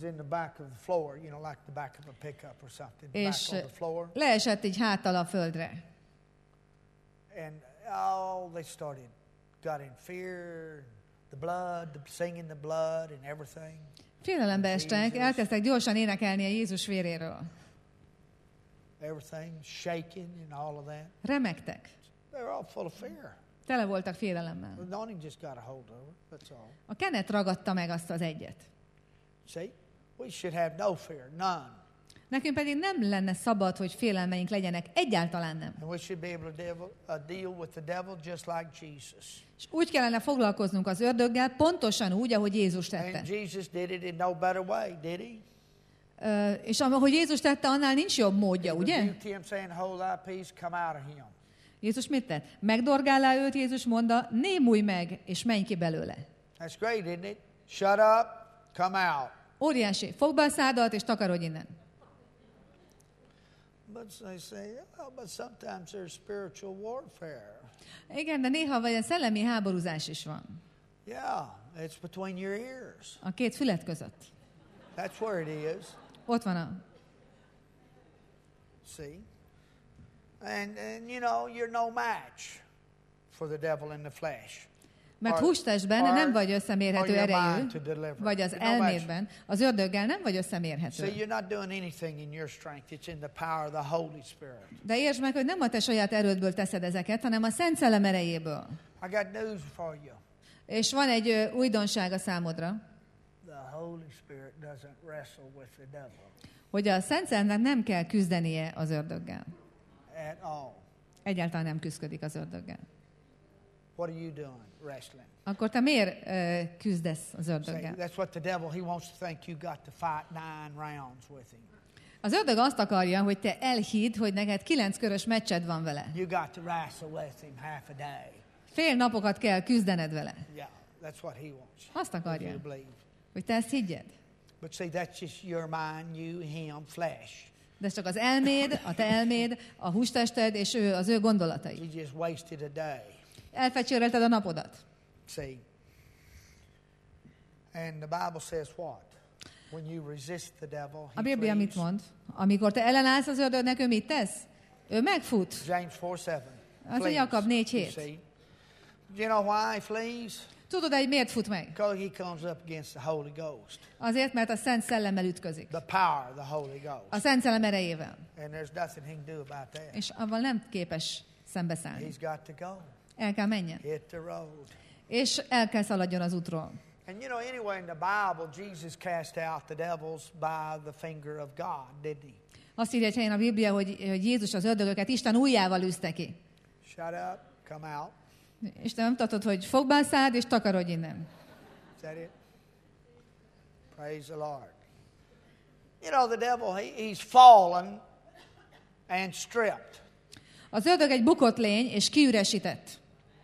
És leesett így háttal a földre. And oh, they started got in fear, the blood, the singing the blood and everything. Félelembe estek, elkezdtek gyorsan énekelni a Jézus véréről. Everything shaking and all of that. Remegtek. They're all full of fear. Tele voltak félelemmel. Just got a hold of it. That's all. A kenet ragadta meg azt az egyet. See, we should have no fear, none. Nekünk pedig nem lenne szabad, hogy félelmeink legyenek, egyáltalán nem. And we should be able to deal, uh, deal with the devil just like Jesus. És úgy kellene foglalkoznunk az ördöggel, pontosan úgy, ahogy Jézus tette. And Jesus did it in no better way, did he? Uh, és ahogy Jézus tette, annál nincs jobb módja, ugye? Jézus mit tett? Megdorgálá őt, Jézus mondta, némulj meg, és menj ki belőle. That's great, isn't it? Shut up, come out. Óriási. Fogd be a szádat, és takarodj innen. But they say, oh, but sometimes there's spiritual warfare. Igen, de néha vagy a szellemi háborúzás is van. Yeah, it's between your ears. A két fület között. That's where it is. Ott van a... See? And, and you know, you're no match for the devil in the flesh. Mert hústestben nem vagy összemérhető erejű, vagy az elmédben, az ördöggel nem vagy összemérhető. De értsd meg, hogy nem a te saját erődből teszed ezeket, hanem a Szent Szellem erejéből. És van egy újdonság a számodra, hogy a Szent Szellemnek nem kell küzdenie az ördöggel. Egyáltalán nem küzdik az ördöggel. What are you doing? Wrestling. Akkor te miért uh, küzdesz az ördöggel? That's what the devil, he wants to think you got to fight nine rounds with him. Az ördög azt akarja, hogy te elhidd, hogy neked kilenc körös meccsed van vele. You got to wrestle with him half a day. Fél napokat kell küzdened vele. Yeah, that's what he wants. Azt akarja, hogy te ezt higgyed. But see, that's just your mind, you, him, flesh. De ez csak az elméd, a te elméd, a hústested és ő, az ő gondolatai. You just wasted a day. Elfecsérelted a napodat. See. And the Bible says what? When you resist the devil, he a Biblia flees. mit mond? Amikor te ellenállsz az ördögnek, ő mit tesz? Ő megfut. James four seven. Az a Jakab négy hét. You know why he flees? Tudod, hogy miért fut meg? Because he comes up against the Holy Ghost. Azért, mert a Szent Szellemmel ütközik. The power of the Holy Ghost. A Szent Szellem erejével. And there's nothing he can do about that. És avval nem képes szembeszállni. He's got to go. El kell menjen. Hit the road. És el kell szaladjon az útról. And you know, anyway, in the Bible, Jesus cast out the devils by the finger of God, didn't he? Azt írja egy helyen a Biblia, hogy, hogy Jézus az ördögöket Isten ujjával űzte ki. Shut up, come out. Isten nem tudod, hogy fogd be a szád, és takarodj innen. Is that it? Praise the Lord. You know, the devil, he, he's fallen and stripped. Az ördög egy bukott lény, és kiüresített.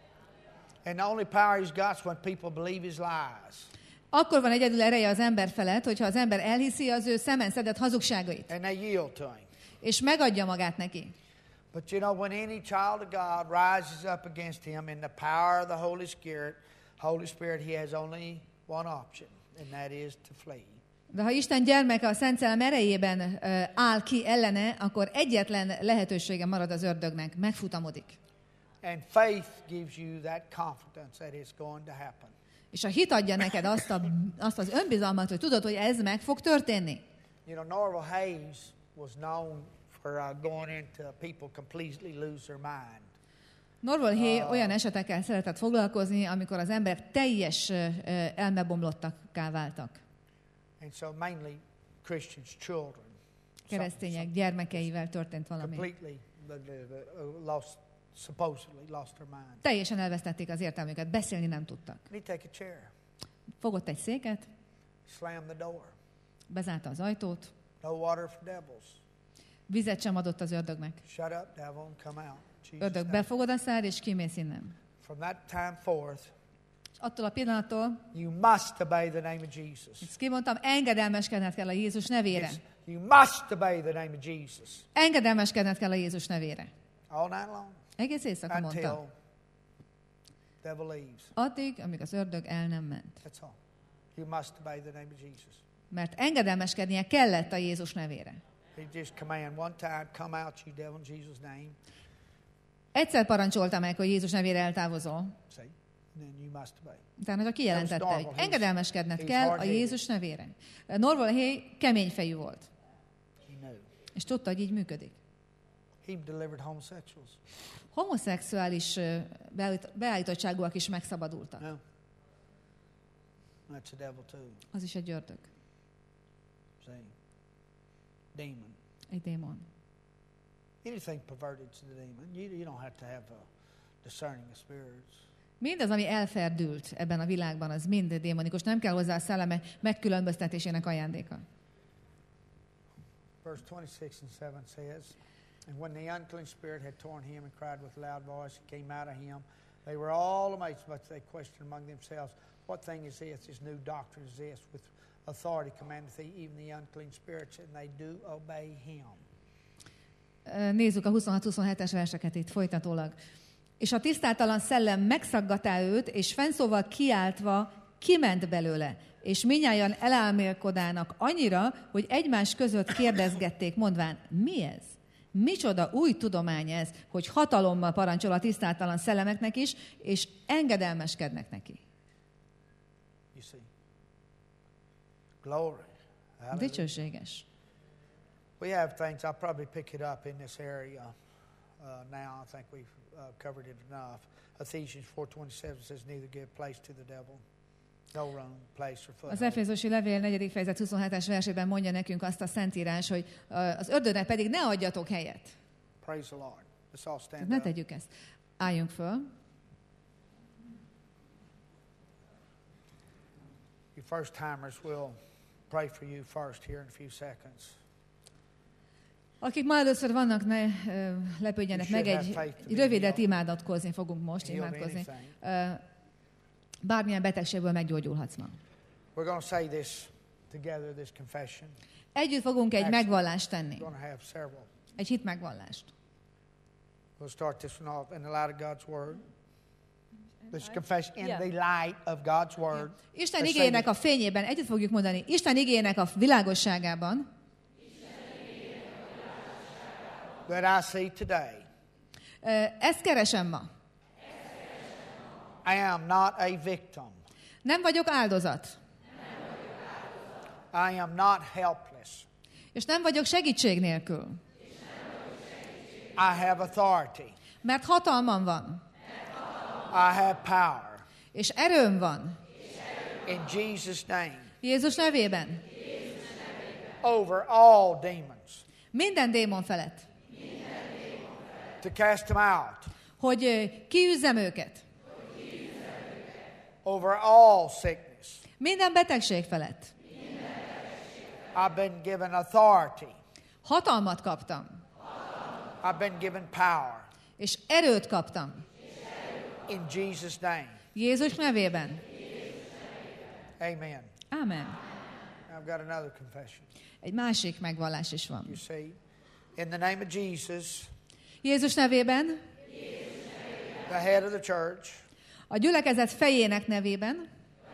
And the only power he's got is when people believe his lies. Akkor van egyedül ereje az ember felett, hogyha az ember elhiszi az ő szemen szedett hazugságait. And they yield to him. És megadja magát neki. But you know, when any child of God rises up against him in the power of the Holy Spirit, Holy Spirit, he has only one option, and that is to flee. De ha Isten gyermeke a Szent Szellem erejében uh, áll ki ellene, akkor egyetlen lehetősége marad az ördögnek, megfutamodik. And faith gives you that confidence that it's going to happen. És a hit adja neked azt, a, azt az önbizalmat, hogy tudod, hogy ez meg fog történni. You know, Norval Hayes was known for uh, going into people completely lose their mind. Norval Hay uh, olyan esetekkel szeretett foglalkozni, amikor az emberek teljes uh, elmebomlottakká váltak. And so mainly Christians' children. Keresztények gyermekeivel történt valami. Completely lost, supposedly lost their mind. Teljesen elvesztették az értelmüket, beszélni nem tudtak. And he take a chair. Fogott egy széket, slam the door. Bezárta az ajtót. No water for devils. Vizet sem adott az ördögnek. Shut up, devil, and come out. Jesus Ördög, befogod a szád, és kimész innen. From that time forth, attól a pillanattól, you must obey the name of Jesus. Ezt kimondtam, engedelmeskedned kell a Jézus nevére. Yes, you must obey the name of Jesus. Engedelmeskedned kell a Jézus nevére. All night long. Egész éjszaka mondta. Devil leaves. Addig, amíg az ördög el nem ment. That's all. You must obey the name of Jesus. Mert engedelmeskednie kellett a Jézus nevére. He just command one time, come out, you devil, in Jesus' name. Egyszer parancsolta meg, hogy Jézus nevére eltávozol. See? Then you must obey. Utána csak kijelentette, hogy engedelmeskedned kell a Jézus nevére. Norval Hay keményfejű volt. És tudta, hogy így működik. He delivered homosexuals. Homoszexuális beállítottságúak is megszabadultak. No. That's a devil too. Az is egy ördög. See? Demon. Egy démon. Anything perverted to the demon. You, you don't have to have a discerning of spirits. Mindaz, ami elferdült ebben a világban, az mind démonikus. Nem kell hozzá a szelleme megkülönböztetésének ajándéka. Verse twenty-six and seven says, and when the unclean spirit had torn him and cried with a loud voice, it came out of him. They were all amazed, but they questioned among themselves, what thing is this? This new doctrine is this? With authority commandeth he even the unclean spirits, and they do obey him. Nézzük a huszonhat-huszonhetes verseket itt folytatólag. És a tisztátalan szellem megszaggatá őt, és fennszóval kiáltva kiment belőle, és mindnyájan elálmélkodának annyira, hogy egymás között kérdezgették, mondván, mi ez? Micsoda új tudomány ez, hogy hatalommal parancsol a tisztátalan szellemeknek is, és engedelmeskednek neki. You see? Glory. Hallelujah. Dicsőséges. We have things, I'll probably pick it up in this area uh, now. I think we've uh, covered it enough. Ephesians four twenty-seven says, neither give place to the devil. No room, place or foothold. Az Efézusi levél negyedik fejezet huszonhetes versében mondja nekünk azt a Szentírás, hogy az ördögnek pedig ne adjatok helyet. Praise the Lord. Let's all stand Ne up. tegyük ezt. Álljunk föl. You first timers will pray for you first here in a few seconds. Akik ma először vannak, ne ö, lepődjenek meg, egy rövidet imádkozni fogunk most, imádkozni. Ö, bármilyen betegségből meggyógyulhatsz ma. We're going to say this together, this confession. Együtt fogunk egy megvallást tenni. We're going to have several. Egy hit megvallást. We'll start this one off in the light of God's Word. This confession in the light of God's Word. Isten igéjének a fényében, együtt fogjuk mondani, Isten igéjének a világosságában, that I see today. Ezt keresem ma. I am not a victim. Nem vagyok áldozat. I am not helpless. És nem vagyok segítség nélkül. I have authority. Mert hatalmam van. I have power. És erőm van. In Jesus' name. Jézus nevében. Over all demons. Minden démon felett. To cast them out. Hogy kiűzzem őket. Over all sickness. Minden betegség felett. I've been given authority. Hatalmat kaptam. I've been given power. És erőt kaptam. In Jesus' name. Jézus nevében. Amen. Amen. I've got another confession. Egy másik megvallás is van. You see, in the name of Jesus, Jézus nevében, the head of the church, a gyülekezet fejének nevében,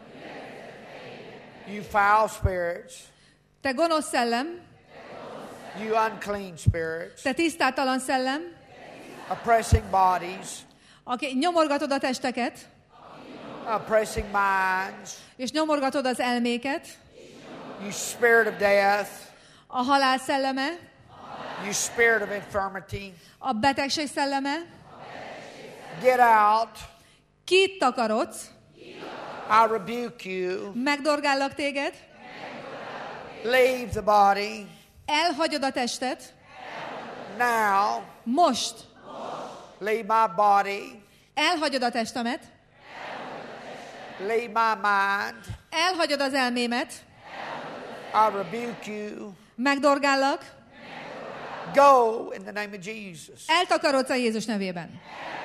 you foul spirits, te gonosz szellem, you unclean spirits, te tisztátalan szellem, oppressing bodies, aki nyomorgatod a testeket, oppressing minds, és nyomorgatod az elméket, you spirit of death, a halál szelleme, you spirit of infirmity, a betegség szelleme, get out, kit takarodsz, I rebuke you, megdorgállak téged, leave the body, elhagyod a testet, now, most leave my body, elhagyod a testemet, leave my mind, elhagyod az elmémet, I rebuke you, megdorgállak, go in the name of Jesus. eltakarodsz a Jézus nevében.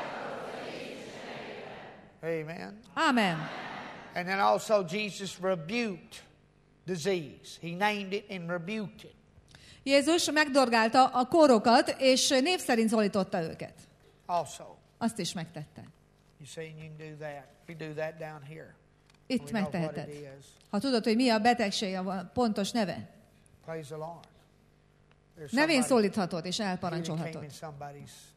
Amen. Amen. And then also Jesus rebuked disease. He named it and rebuked it. Jézus megdorgálta a kórokat, és név szerint szólította őket. Also. Azt is megtette. You see, you can do that. We do that down here. Itt We know what megteheted. it is. Ha tudod, hogy mi a betegség, a pontos neve, Praise the Lord. There's nevén somebody szólíthatod és here that came elparancsolhatod. in somebody's